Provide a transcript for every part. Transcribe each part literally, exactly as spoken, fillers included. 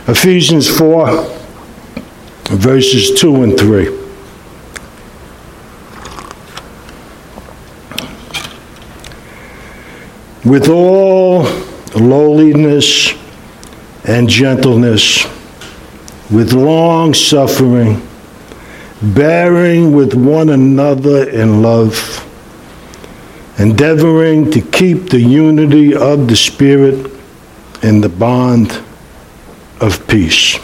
Ephesians four, verses two and three. With all lowliness and gentleness, with long suffering, bearing with one another in love, endeavoring to keep the unity of the Spirit in the bond of peace.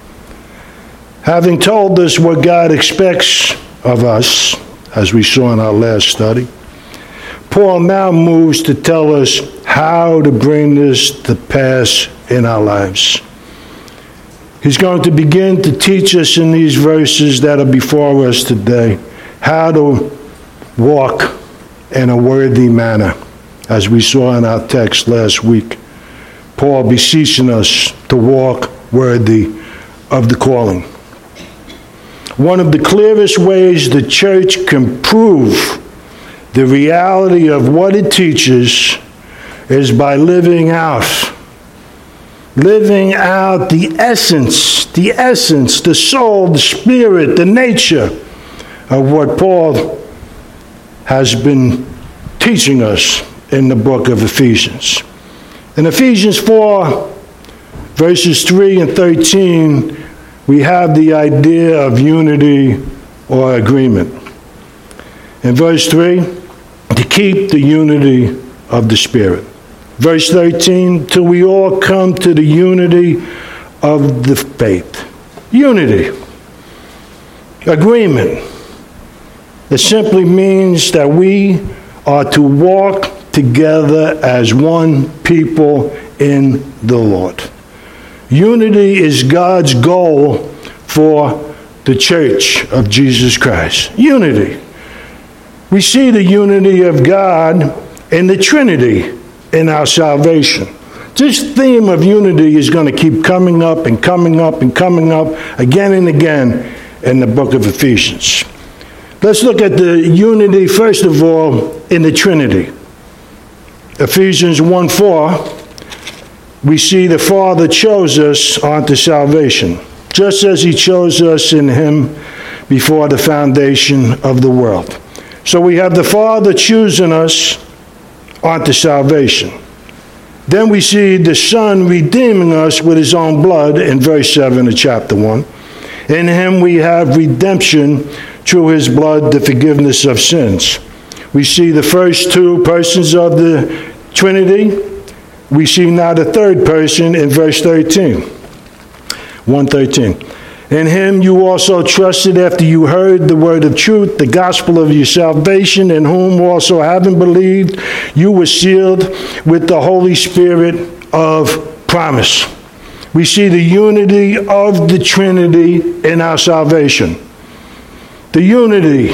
Having told us what God expects of us, as we saw in our last study, Paul now moves to tell us how to bring this to pass in our lives. He's going to begin to teach us in these verses that are before us today how to walk in a worthy manner, as we saw in our text last week. Paul beseeching us to walk worthy of the calling. One of the clearest ways the church can prove the reality of what it teaches is by living out. Living out the essence, the essence, the soul, the spirit, the nature of what Paul has been teaching us in the book of Ephesians. In Ephesians four, verses three and thirteen, we have the idea of unity or agreement. In verse three, to keep the unity of the Spirit. Verse thirteen, till we all come to the unity of the faith. Unity. Agreement. It simply means that we are to walk together as one people in the Lord. Unity is God's goal for the church of Jesus Christ. Unity. We see the unity of God in the Trinity in our salvation. This theme of unity is going to keep coming up and coming up and coming up again and again in the book of Ephesians. Let's look at the unity, first of all, in the Trinity. Ephesians one four, we see the Father chose us unto salvation, just as he chose us in him before the foundation of the world. So we have the Father choosing us unto salvation. Then we see the Son redeeming us with his own blood in verse seven of chapter one. In him we have redemption through his blood, the forgiveness of sins. We see the first two persons of the Trinity. We see now the third person in verse thirteen. one thirteen. In him you also trusted after you heard the word of truth, the gospel of your salvation, in whom also having believed, you were sealed with the Holy Spirit of promise. We see the unity of the Trinity in our salvation. The unity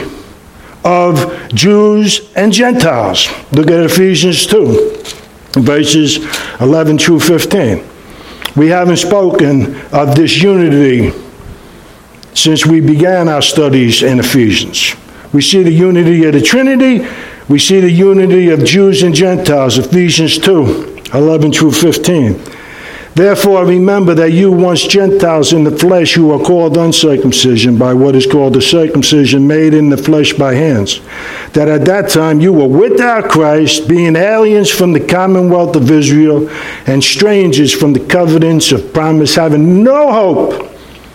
of Jews and Gentiles. Look at Ephesians two, verses eleven through fifteen. We haven't spoken of this unity since we began our studies in Ephesians. We see the unity of the Trinity. We see the unity of Jews and Gentiles, Ephesians two, eleven through fifteen. Therefore, remember that you once Gentiles in the flesh who are called uncircumcision by what is called the circumcision made in the flesh by hands, that at that time you were without Christ, being aliens from the commonwealth of Israel and strangers from the covenants of promise, having no hope.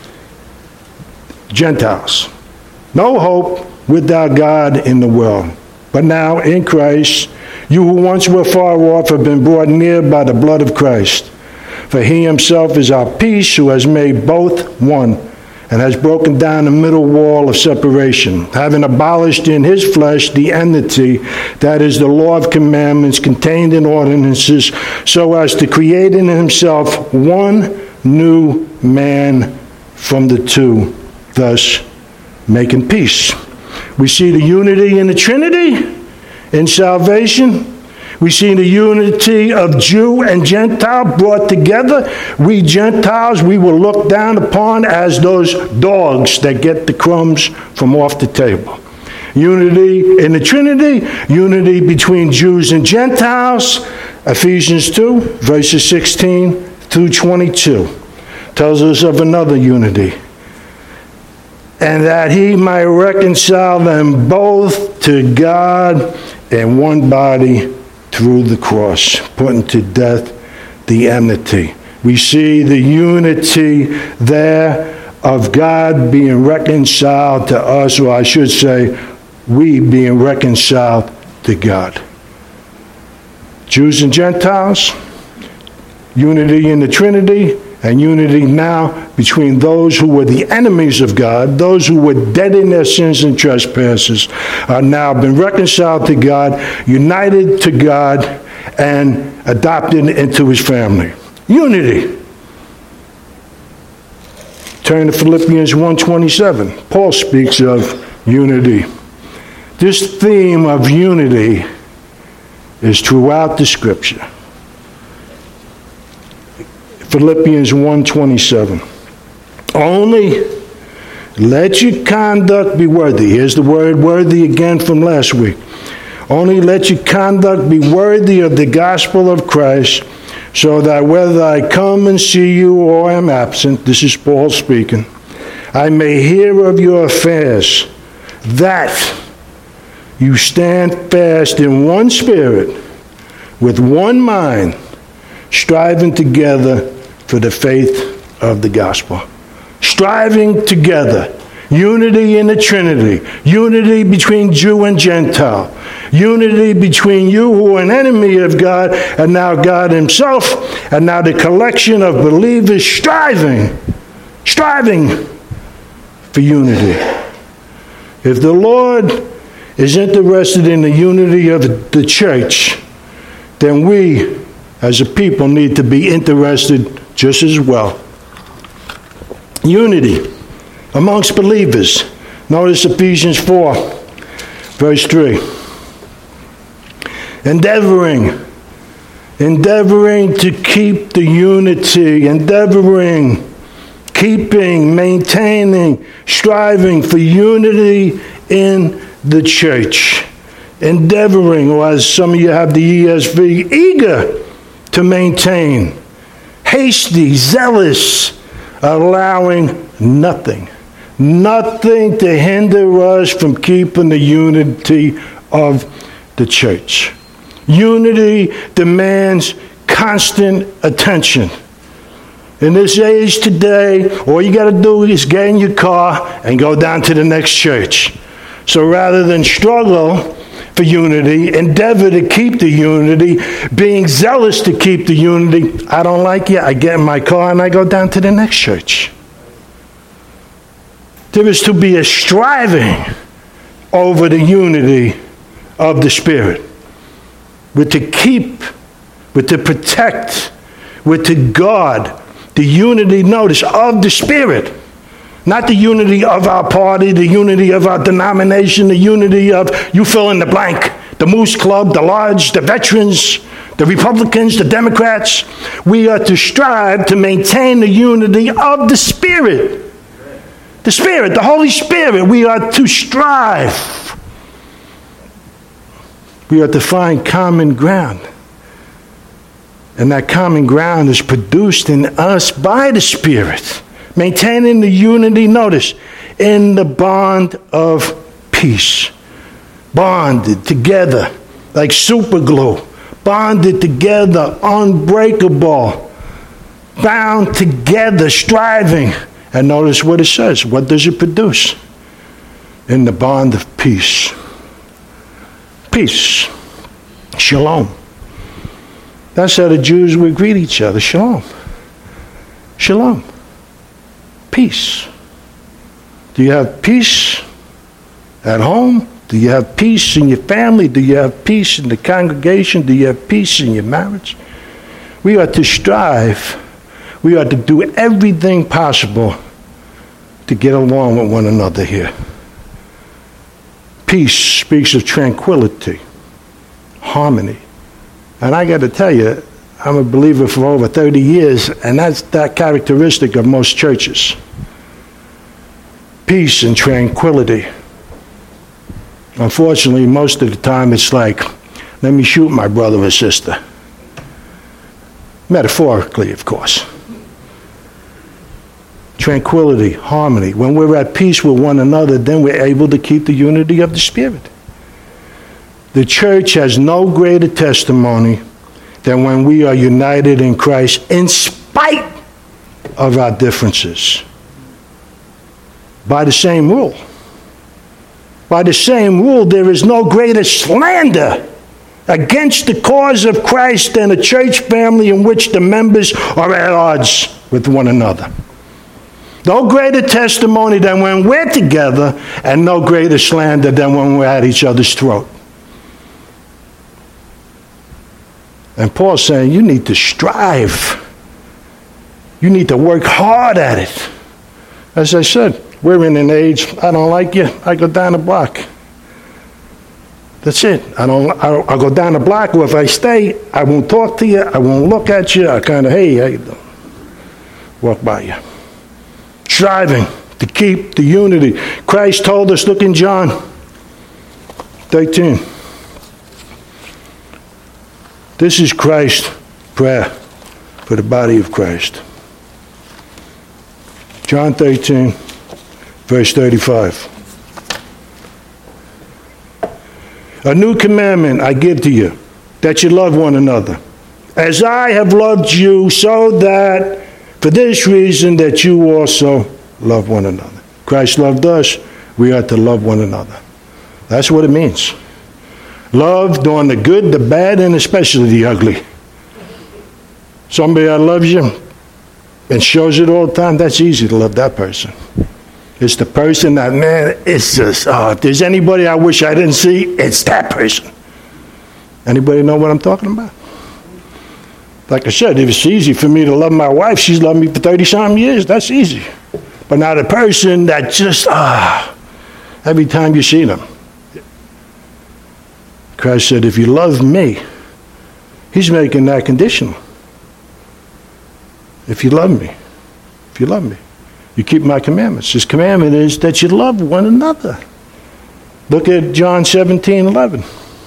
Gentiles. No hope without God in the world. But now in Christ, you who once were far off have been brought near by the blood of Christ. For he himself is our peace, who has made both one, and has broken down the middle wall of separation, having abolished in his flesh the enmity, that is the law of commandments contained in ordinances, so as to create in himself one new man from the two, thus making peace. We see the unity in the Trinity in salvation. We see the unity of Jew and Gentile brought together. We Gentiles, we were looked down upon as those dogs that get the crumbs from off the table. Unity in the Trinity, unity between Jews and Gentiles. Ephesians two, verses sixteen through twenty-two. tells us of another unity. And that he might reconcile them both to God in one body through the cross, putting to death the enmity. We see the unity there of God being reconciled to us, or I should say, we being reconciled to God. Jews and Gentiles, unity in the Trinity, and unity now between those who were the enemies of God, those who were dead in their sins and trespasses, are now been reconciled to God, united to God, and adopted into his family. Unity. Turn to Philippians one twenty-seven. Paul speaks of unity. This theme of unity is throughout the Scripture. Philippians one twenty-seven. Only let your conduct be worthy. Here's the word worthy again from last week. Only let your conduct be worthy of the gospel of Christ, so that whether I come and see you or am absent, this is Paul speaking, I may hear of your affairs, that you stand fast in one spirit, with one mind, striving together for the faith of the gospel. Striving together. Unity in the Trinity. Unity between Jew and Gentile. Unity between you who are an enemy of God and now God himself, and now the collection of believers striving, striving for unity. If the Lord is interested in the unity of the church, then we as a people need to be interested just as well. Unity amongst believers. Notice Ephesians four, verse three. Endeavoring, endeavoring to keep the unity, endeavoring, keeping, maintaining, striving for unity in the church. Endeavoring, or as some of you have the E S V, eager to maintain, hasty, zealous, allowing nothing, nothing to hinder us from keeping the unity of the church. Unity demands constant attention. In this age today, all you got to do is get in your car and go down to the next church. So rather than struggle for unity, endeavor to keep the unity, being zealous to keep the unity, I don't like it, I get in my car and I go down to the next church. There is to be a striving over the unity of the Spirit. With to keep, with to protect, with to guard the unity, notice, of the Spirit. Not the unity of our party, the unity of our denomination, the unity of, you fill in the blank, the Moose Club, the Lodge, the Veterans, the Republicans, the Democrats. We are to strive to maintain the unity of the Spirit. The Spirit, the Holy Spirit, we are to strive. We are to find common ground. And that common ground is produced in us by the Spirit. Maintaining the unity, notice, in the bond of peace. Bonded together like super glue. Bonded together, unbreakable. Bound together, striving. And notice what it says. What does it produce? In the bond of peace. Peace. Shalom. That's how the Jews would greet each other. Shalom. Shalom. Peace. Do you have peace at home? Do you have peace in your family? Do you have peace in the congregation? Do you have peace in your marriage? We are to strive. We are to do everything possible to get along with one another here. Peace speaks of tranquility, harmony. And I got to tell you, I'm a believer for over thirty years, and that's that characteristic of most churches. Peace and tranquility. Unfortunately, most of the time it's like, let me shoot my brother or sister. Metaphorically, of course. tranquility, harmony. When we're at peace with one another, then we're able to keep the unity of the Spirit. The church has no greater testimony than when we are united in Christ in spite of our differences. By the same rule. By the same rule, there is no greater slander against the cause of Christ than a church family in which the members are at odds with one another. No greater testimony than when we're together, and no greater slander than when we're at each other's throat. And Paul's saying you need to strive. You need to work hard at it. As I said, we're in an age, I don't like you, I go down the block. That's it. I don't. I'll, I'll go down the block, or if I stay, I won't talk to you. I won't look at you. I kind of, hey, how you doing? Walk by you. Striving to keep the unity. Christ told us, look in John thirteen. This is Christ's prayer for the body of Christ. John thirteen, verse thirty-five. A new commandment I give to you, that you love one another. As I have loved you, so that for this reason that you also love one another. Christ loved us, we are to love one another. That's what it means. Love doing the good, the bad, and especially the ugly. Somebody that loves you and shows it all the time, that's easy to love that person. It's the person that, man, it's just, oh, if there's anybody I wish I didn't see, it's that person. Anybody know what I'm talking about? Like I said, if it's easy for me to love my wife, she's loved me for thirty-something years, that's easy. But not a person that just, ah, every time you see them. Christ said, if you love me, he's making that conditional. If you love me, if you love me. You keep my commandments. His commandment is that you love one another. Look at John seventeen eleven.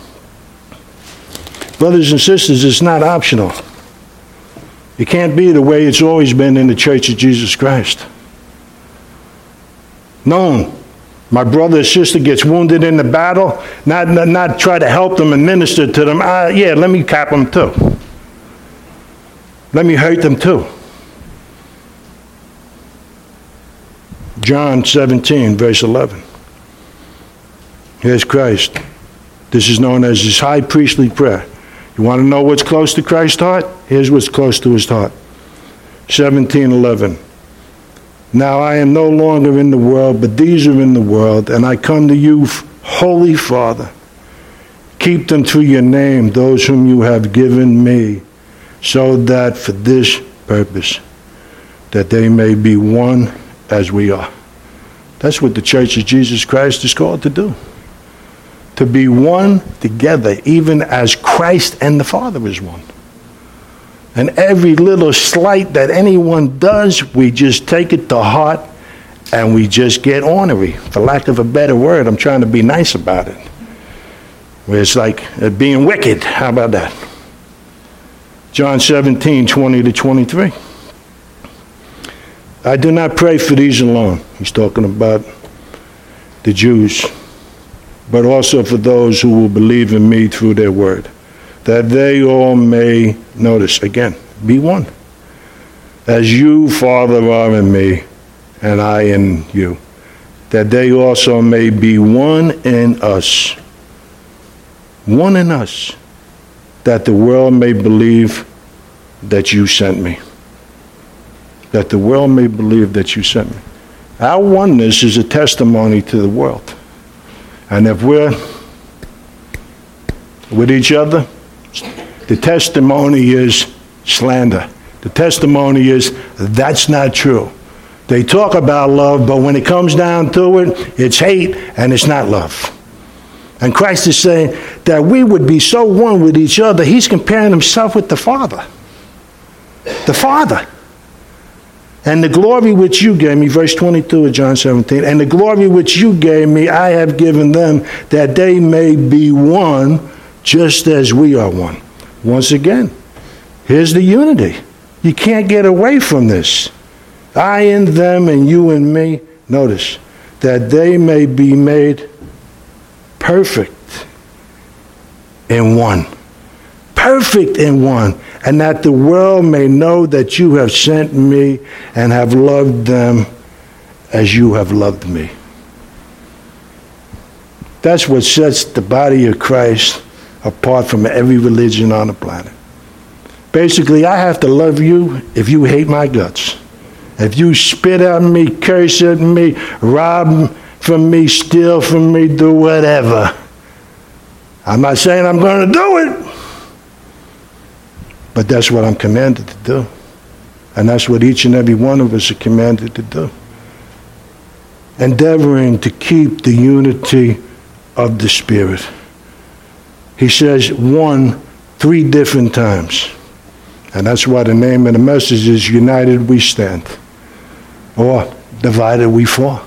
Brothers and sisters, it's not optional. It can't be the way it's always been in the Church of Jesus Christ. Known. My brother or sister gets wounded in the battle, not, not, not try to help them and minister to them. Uh, yeah, let me cap them too. Let me hurt them too. John seventeen, verse eleven. Here's Christ. This is known as his high priestly prayer. You want to know what's close to Christ's heart? Here's what's close to his heart. seventeen eleven. Now I am no longer in the world, but these are in the world, and I come to you, Holy Father. Keep them through your name, those whom you have given me, so that for this purpose, that they may be one as we are. That's what the Church of Jesus Christ is called to do. To be one together, even as Christ and the Father is one. And every little slight that anyone does, we just take it to heart and we just get ornery. For lack of a better word, I'm trying to be nice about it. Where it's like uh, being wicked. How about that? John seventeen, twenty to twenty-three. I do not pray for these alone. He's talking about the Jews, but also for those who will believe in me through their word, that they all may, notice again, be one. As you, Father, are in me, and I in you, that they also may be one in us. One in us, that the world may believe that you sent me. That the world may believe that you sent me. Our oneness is a testimony to the world. And if we're with each other, the testimony is slander. The testimony is that's not true. They talk about love, but when it comes down to it, it's hate and it's not love. And Christ is saying that we would be so one with each other, he's comparing himself with the Father. The Father. And the glory which you gave me, verse twenty-two of John seventeen, and the glory which you gave me, I have given them, that they may be one, just as we are one. Once again, here's the unity. You can't get away from this. I in them and you in me. Notice, that they may be made perfect in one. Perfect in one. And that the world may know that you have sent me and have loved them as you have loved me. That's what sets the body of Christ apart from every religion on the planet. Basically, I have to love you if you hate my guts. If you spit at me, curse at me, rob from me, steal from me, do whatever. I'm not saying I'm going to do it, but that's what I'm commanded to do. And that's what each and every one of us are commanded to do. Endeavoring to keep the unity of the Spirit. He says one three different times. And that's why the name of the message is United We Stand. Or Divided We Fall.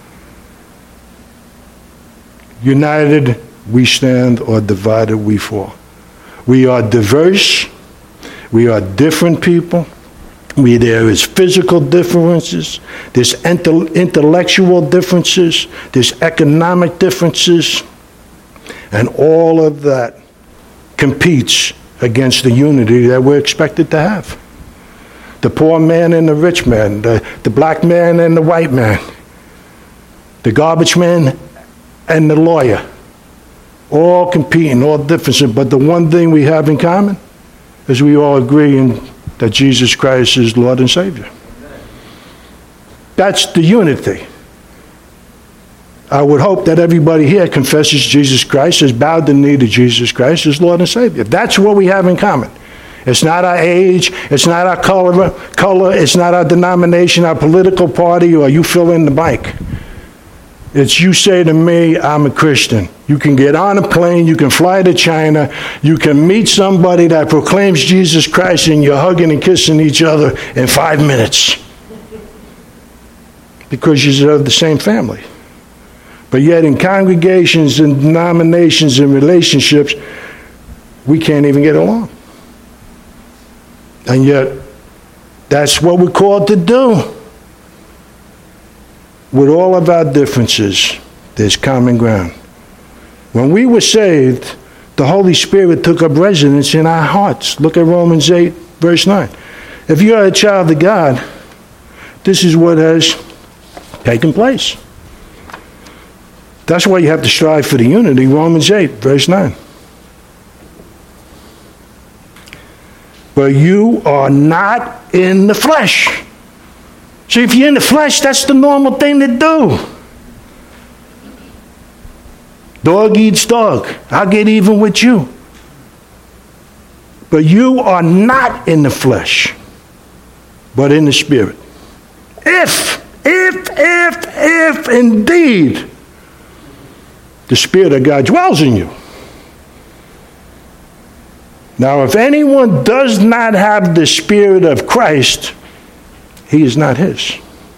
United we stand, or divided we fall. We are diverse. We are different people. We, there is physical differences. There's intel, intellectual differences. There's economic differences. And all of that competes against the unity that we're expected to have. The poor man and the rich man, the, the black man and the white man, the garbage man and the lawyer, all competing, all different. But the one thing we have in common is we all agree in, that Jesus Christ is Lord and Savior. That's the unity. I would hope that everybody here confesses Jesus Christ, has bowed the knee to Jesus Christ as Lord and Savior. That's what we have in common. It's not our age, it's not our color, color, it's not our denomination, our political party, or you fill in the blank. It's you say to me, I'm a Christian. You can get on a plane, you can fly to China, you can meet somebody that proclaims Jesus Christ, and you're hugging and kissing each other in five minutes. Because you're of the same family. But yet in congregations and denominations and relationships, we can't even get along. And yet, that's what we're called to do. With all of our differences, there's common ground. When we were saved, the Holy Spirit took up residence in our hearts. Look at Romans eight, verse nine. If you are a child of God, this is what has taken place. That's why you have to strive for the unity. Romans eight, verse nine. But you are not in the flesh. See, if you're in the flesh, that's the normal thing to do. Dog eats dog. I'll get even with you. But you are not in the flesh, but in the Spirit. If, if, if, if indeed the Spirit of God dwells in you. Now, if anyone does not have the Spirit of Christ, he is not his.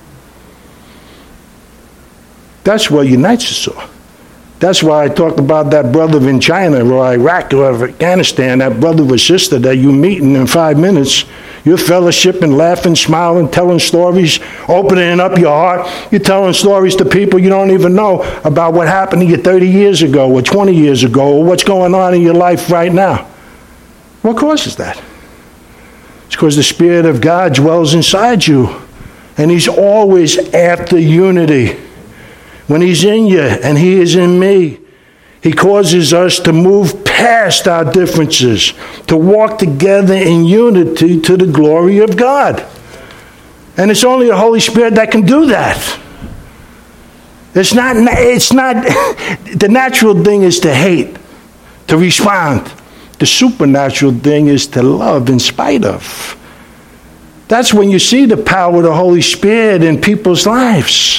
That's what unites us all. That's why I talked about that brother in China or Iraq or Afghanistan, that brother or sister that you meeting in five minutes. You're fellowshipping, laughing, smiling, telling stories, opening up your heart. You're telling stories to people you don't even know about what happened to you thirty years ago or twenty years ago or what's going on in your life right now. What causes that? It's because the Spirit of God dwells inside you. And he's always after unity. When he's in you and he is in me, he causes us to move past our differences, to walk together in unity to the glory of God. And it's only the Holy Spirit that can do that. It's not, it's not, the natural thing is to hate, to respond. The supernatural thing is to love in spite of. That's when you see the power of the Holy Spirit in people's lives.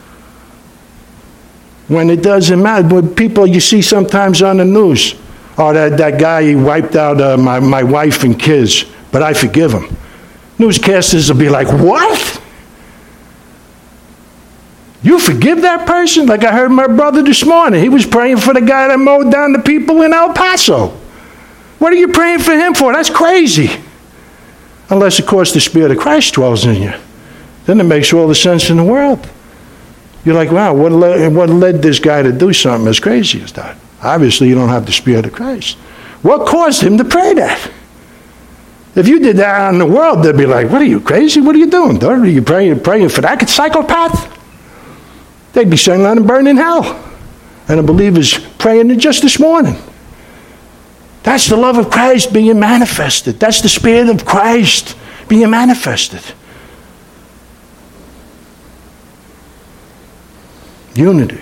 When it doesn't matter. When people you see sometimes on the news, oh, that, that guy, he wiped out uh, my, my wife and kids, but I forgive him. Newscasters will be like, what? You forgive that person? Like I heard my brother this morning. He was praying for the guy that mowed down the people in El Paso. What are you praying for him for? That's crazy. Unless, of course, the Spirit of Christ dwells in you. then it makes all the sense in the world. You're like, wow, what led, what led this guy to do something as crazy as that? Obviously, you don't have the Spirit of Christ. What caused him to pray that? If you did that out in the world, they'd be like, what are you, crazy? What are you doing? Are you praying, praying for that psychopath? They'd be saying, let him burn in hell. And a believer's praying it just this morning. That's the love of Christ being manifested. That's the Spirit of Christ being manifested. Unity.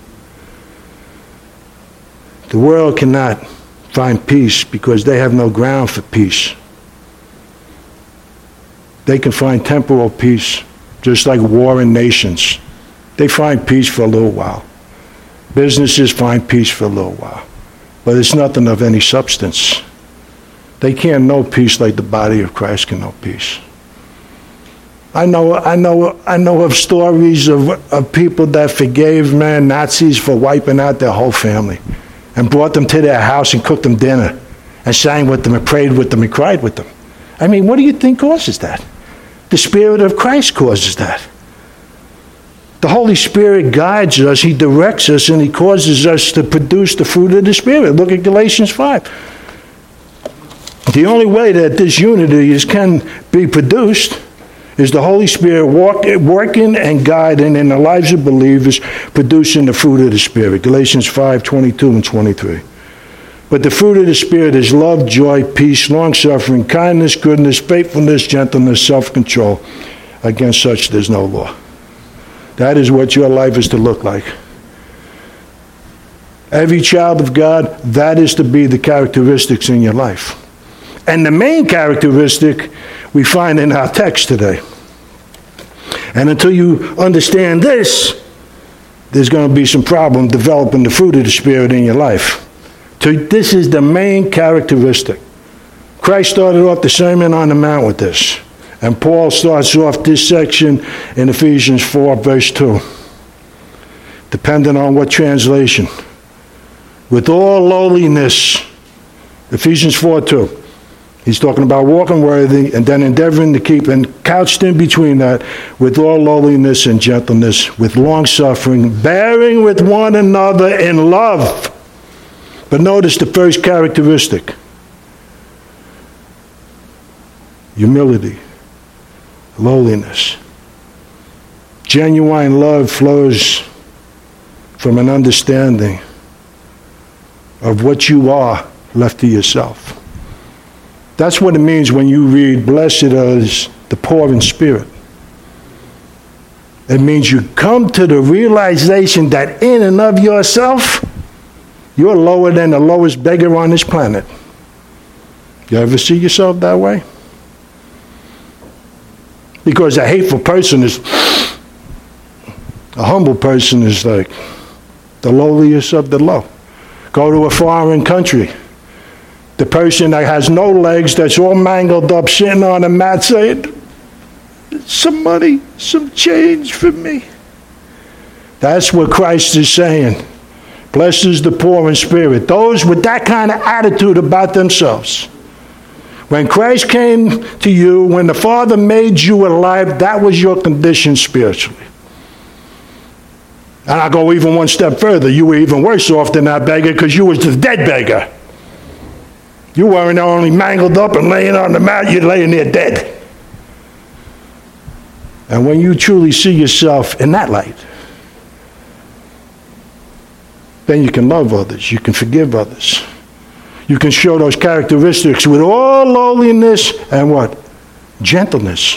The world cannot find peace because they have no ground for peace. They can find temporal peace, just like warring nations. They find peace for a little while. Businesses find peace for a little while. But it's nothing of any substance. They can't know peace like the body of Christ can know peace. I know, I know, I know of stories of, of people that forgave, man, Nazis for wiping out their whole family and brought them to their house and cooked them dinner and sang with them and prayed with them and cried with them. I mean, what do you think causes that? The Spirit of Christ causes that. The Holy Spirit guides us, He directs us, and He causes us to produce the fruit of the Spirit. Look at Galatians five. The only way that this unity is, can be produced is the Holy Spirit walk, working and guiding in the lives of believers, producing the fruit of the Spirit. Galatians five, twenty-two and twenty-three. But the fruit of the Spirit is love, joy, peace, long-suffering, kindness, goodness, faithfulness, gentleness, self-control. Against such there's no law. That is what your life is to look like. Every child of God, that is to be the characteristics in your life. And the main characteristic we find in our text today. And until you understand this, there's going to be some problem developing the fruit of the Spirit in your life. So this is the main characteristic. Christ started off the Sermon on the Mount with this. And Paul starts off this section in Ephesians four, verse two. Depending on what translation. With all lowliness. Ephesians four, two. He's talking about walking worthy and then endeavoring to keep, and couched in between that, with all lowliness and gentleness, with long suffering, bearing with one another in love. But notice the first characteristic. Humility. Lowliness. Genuine love flows from an understanding of what you are left to yourself. That's what it means when you read, blessed is the poor in spirit. It means you come to the realization that in and of yourself, you're lower than the lowest beggar on this planet. You ever see yourself that way? Because a hateful person is, a humble person is like the lowliest of the low. Go to a foreign country. The person that has no legs, that's all mangled up, sitting on a mat saying, some money, some change for me. That's what Christ is saying. Blessed is the poor in spirit. Those with that kind of attitude about themselves. When Christ came to you, when the Father made you alive, that was your condition spiritually. And I'll go even one step further. You were even worse off than that beggar because you was the dead beggar. You weren't only mangled up and laying on the mat, you're laying there dead. And when you truly see yourself in that light, then you can love others. You can forgive others. You can show those characteristics with all lowliness and what? Gentleness.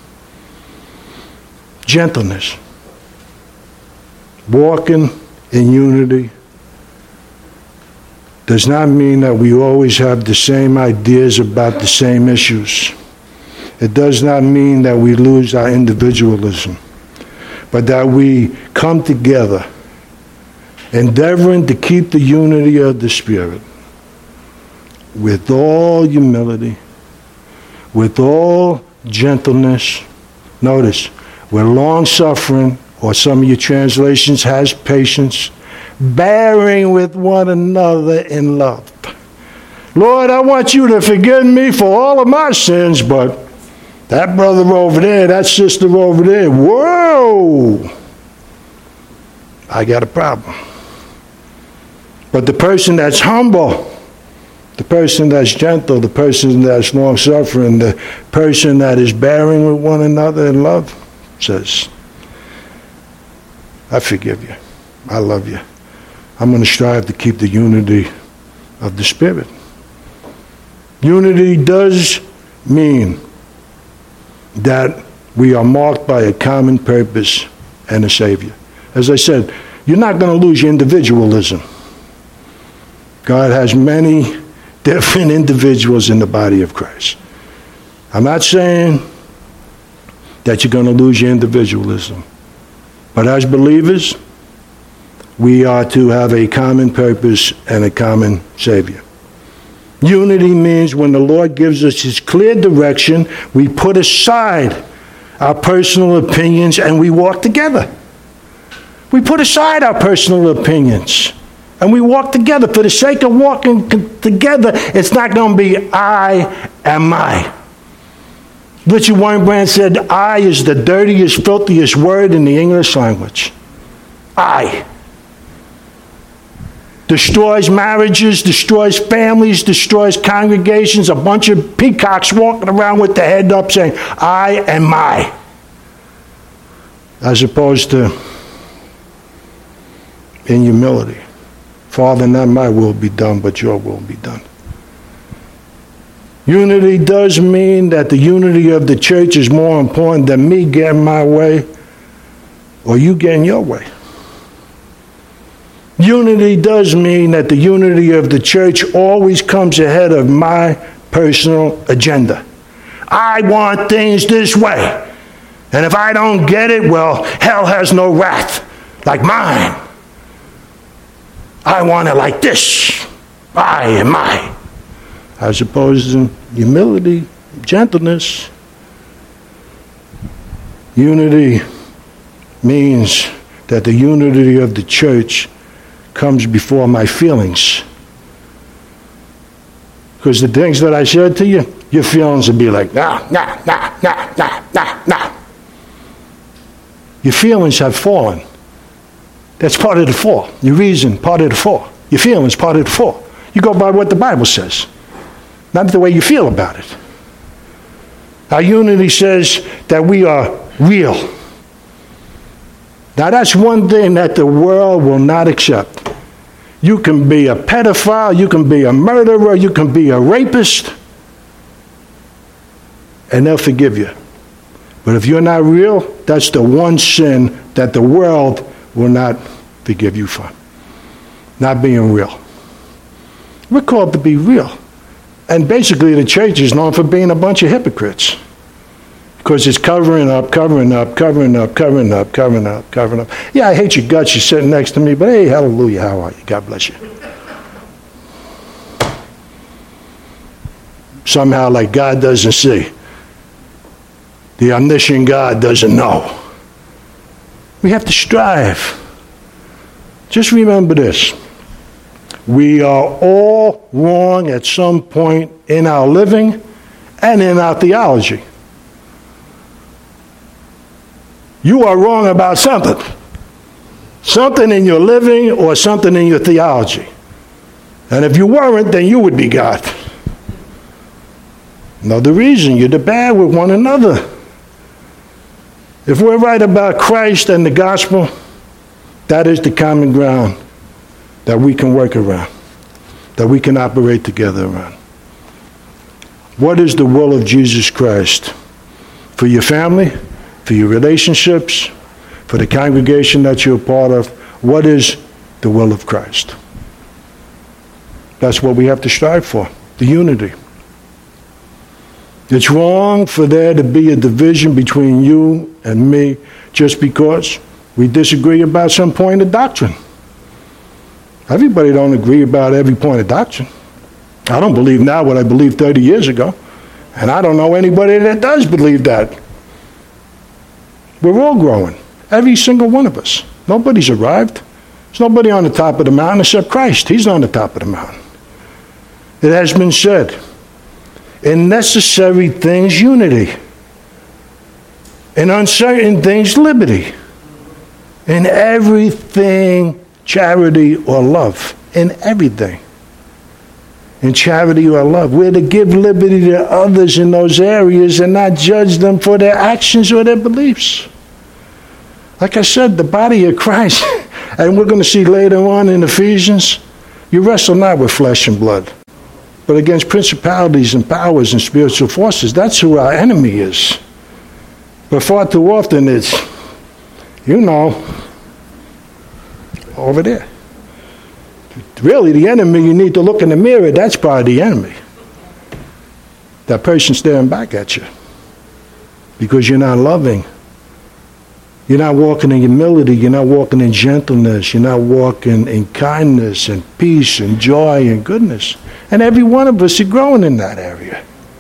Gentleness. Walking in unity does not mean that we always have the same ideas about the same issues. It does not mean that we lose our individualism, but that we come together, endeavoring to keep the unity of the Spirit with all humility, with all gentleness. Notice, with long suffering, or some of your translations has patience, bearing with one another in love. Lord, I want you to forgive me for all of my sins, but That brother over there, that sister over there, whoa! I got a problem. But the person that's humble, the person that's gentle, the person that's long-suffering, the person that is bearing with one another in love, says, I forgive you. I love you. I'm going to strive to keep the unity of the Spirit. Unity does mean that we are marked by a common purpose and a Savior. As I said, you're not going to lose your individualism. God has many different individuals in the body of Christ. I'm not saying that you're going to lose your individualism. But as believers, we are to have a common purpose and a common Savior. Unity means when the Lord gives us His clear direction, we put aside our personal opinions and we walk together. We put aside our personal opinions and we walk together. For the sake of walking together, it's not going to be I and my. Richard Wurmbrand said, I is the dirtiest, filthiest word in the English language. I. Destroys marriages, destroys families, destroys congregations, a bunch of peacocks walking around with their head up saying, I and my. As opposed to in humility. Father, not my will be done, but your will be done. Unity does mean that the unity of the church is more important than me getting my way or you getting your way. Unity does mean that the unity of the church always comes ahead of my personal agenda. I want things this way. And if I don't get it, well, hell has no wrath like mine. I want it like this. I and mine. As opposed to humility, gentleness. Unity means that the unity of the church comes before my feelings. Because the things that I said to you, your feelings will be like, nah, nah, nah, nah, nah, nah, nah. Your feelings have fallen. That's part of the fall. Your reason, part of the fall. Your feelings, part of the fall. You go by what the Bible says, not the way you feel about it. Our unity says that we are real. Now that's one thing that the world will not accept. You can be a pedophile, you can be a murderer, you can be a rapist, and they'll forgive you. But if you're not real, that's the one sin that the world will not forgive you for. Not being real. We're called to be real. And basically the church is known for being a bunch of hypocrites. Because it's covering up, covering up, covering up, covering up, covering up, covering up. Yeah, I hate your guts, you're sitting next to me, but hey, hallelujah, how are you? God bless you. Somehow like God doesn't see. The omniscient God doesn't know. We have to strive. Just remember this. We are all wrong at some point in our living and in our theology. You are wrong about something. Something in your living or something in your theology. And if you weren't, then you would be God. Another reason, you're to bear with one another. If we're right about Christ and the gospel, that is the common ground that we can work around, that we can operate together around. What is the will of Jesus Christ for your family, for your relationships, for the congregation that you're a part of? What is the will of Christ? That's what we have to strive for, the unity. It's wrong for there to be a division between you and me just because we disagree about some point of doctrine. Everybody don't agree about every point of doctrine. I don't believe now what I believed thirty years ago. And I don't know anybody that does believe that. We're all growing. Every single one of us. Nobody's arrived. There's nobody on the top of the mountain except Christ. He's on the top of the mountain. It has been said, in necessary things, unity. In uncertain things, liberty. In everything, charity or love. In everything. In charity or love. We're to give liberty to others in those areas and not judge them for their actions or their beliefs. Like I said, the body of Christ, and we're going to see later on in Ephesians, you wrestle not with flesh and blood, but against principalities and powers and spiritual forces. That's who our enemy is. But far too often it's, you know, over there. Really, the enemy, you need to look in the mirror. That's part of the enemy. That person staring back at you. Because you're not loving. You're not walking in humility. You're not walking in gentleness. You're not walking in kindness and peace and joy and goodness. And every one of us is growing in that area.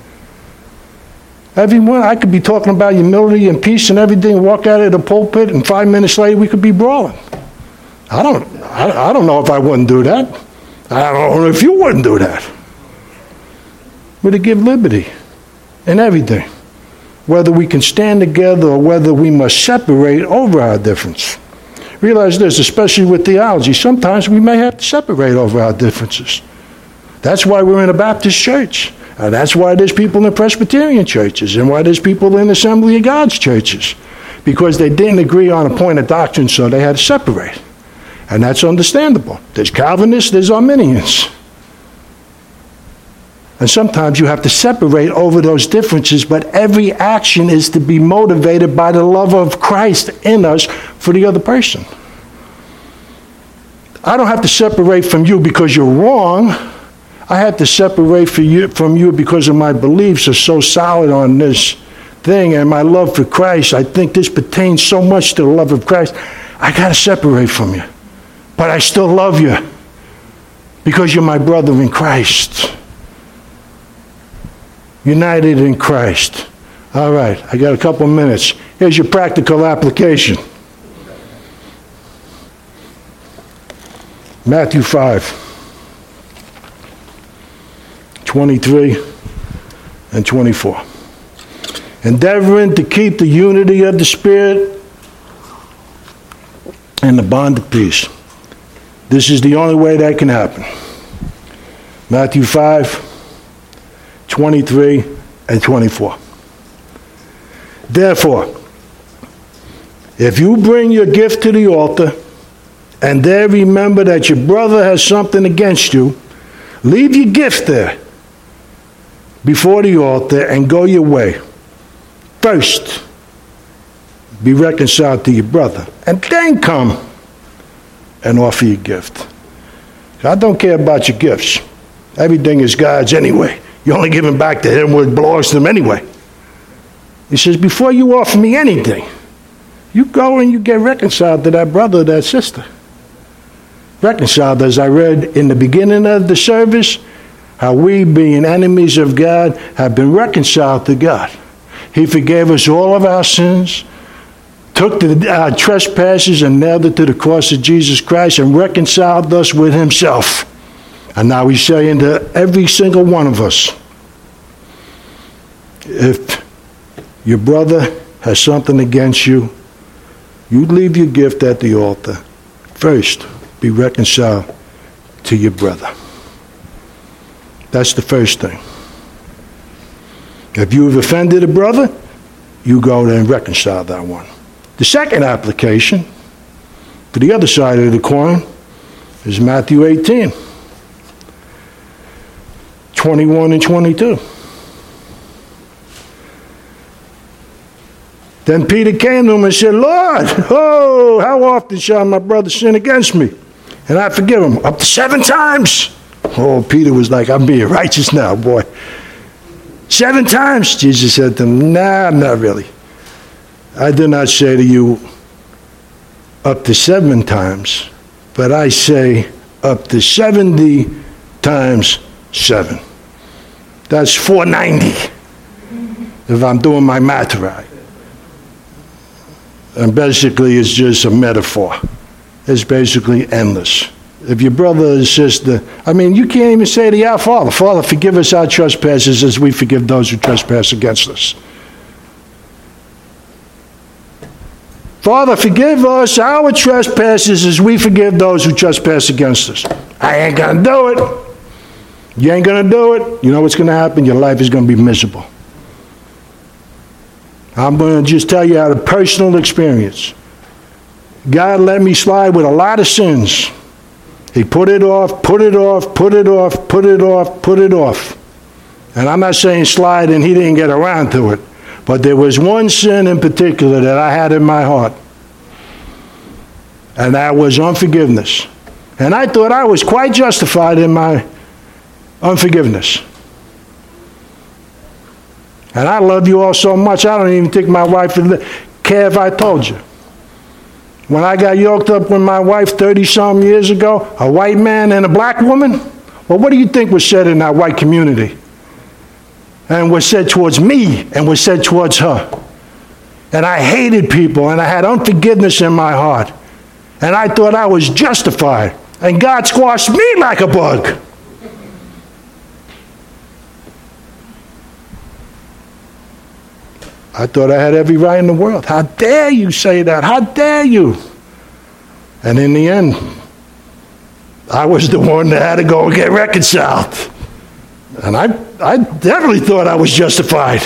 Every one, I could be talking about humility and peace and everything, walk out of the pulpit, and five minutes later we could be brawling. I don't, I, I don't know if I wouldn't do that. I don't know if you wouldn't do that. We're to give liberty in everything. Whether we can stand together or whether we must separate over our difference. Realize this, especially with theology, sometimes we may have to separate over our differences. That's why we're in a Baptist church. And that's why there's people in Presbyterian churches and why there's people in Assembly of God's churches. Because they didn't agree on a point of doctrine, so they had to separate. And that's understandable. There's Calvinists, there's Arminians. And sometimes you have to separate over those differences, but every action is to be motivated by the love of Christ in us for the other person. I don't have to separate from you because you're wrong. I have to separate for you, from you because of my beliefs are so solid on this thing and my love for Christ. I think this pertains so much to the love of Christ. I got to separate from you. But I still love you because you're my brother in Christ. United in Christ. All right, I got a couple minutes. Here's your practical application. Matthew five, twenty-three and twenty-four. Endeavoring to keep the unity of the Spirit and the bond of peace. This is the only way that can happen. Matthew five, twenty-three and twenty-four. Therefore, if you bring your gift to the altar, and there remember that your brother has something against you, leave your gift there before the altar and go your way. First, be reconciled to your brother, and then come and offer your gift. God don't care about your gifts. Everything is God's anyway. You're only giving back to him what belongs to him anyway. He says, before you offer me anything, you go and you get reconciled to that brother or that sister. Reconciled, as I read in the beginning of the service, how we, being enemies of God, have been reconciled to God. He forgave us all of our sins, took the, our trespasses and nailed it to the cross of Jesus Christ and reconciled us with himself. And now he's saying to every single one of us, if your brother has something against you, you leave your gift at the altar. First, be reconciled to your brother. That's the first thing. If you have offended a brother, you go there and reconcile that one. The second application, to the other side of the coin, is Matthew eighteen, twenty-one and twenty-two. Then Peter came to him and said, Lord, oh, how often shall my brother sin against me? And I forgive him. Up to seven times. Oh, Peter was like, I'm being righteous now, boy. Seven times, Jesus said to him, nah, not really. I do not say to you up to seven times, but I say up to seventy times seven. That's four ninety, if I'm doing my math right. And basically, it's just a metaphor. It's basically endless. If your brother or sister, I mean, you can't even say to our Father, Father, forgive us our trespasses as we forgive those who trespass against us. Father, forgive us our trespasses as we forgive those who trespass against us. I ain't going to do it. You ain't going to do it. You know what's going to happen? Your life is going to be miserable. I'm going to just tell you out of personal experience. God let me slide with a lot of sins. He put it off, put it off, put it off, put it off, put it off. And I'm not saying slide and he didn't get around to it. But there was one sin in particular that I had in my heart. And that was unforgiveness. And I thought I was quite justified in my unforgiveness. And I love you all so much, I don't even think my wife would care if I told you. When I got yoked up with my wife thirty-some years ago, a white man and a black woman, well, what do you think was said in that white community? And was said towards me and was said towards her. And I hated people and I had unforgiveness in my heart. And I thought I was justified. And God squashed me like a bug. I thought I had every right in the world. How dare you say that? How dare you? And in the end, I was the one that had to go and get reconciled. And I, I definitely thought I was justified.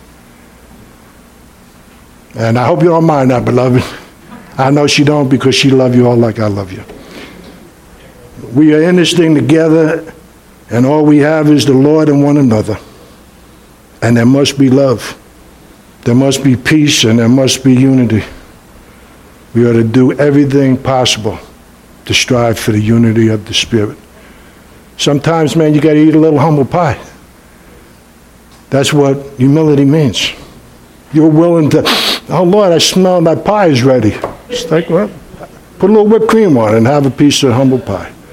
And I hope you don't mind that, beloved. I know she don't, because she loves you all like I love you. We are in this thing together, and all we have is the Lord and one another. And there must be love. There must be peace, and there must be unity. We ought to do everything possible to strive for the unity of the Spirit. Sometimes, man, you got to eat a little humble pie. That's what humility means. You're willing to, oh, Lord, I smell that pie is ready. It's like, well, put a little whipped cream on it and have a piece of humble pie.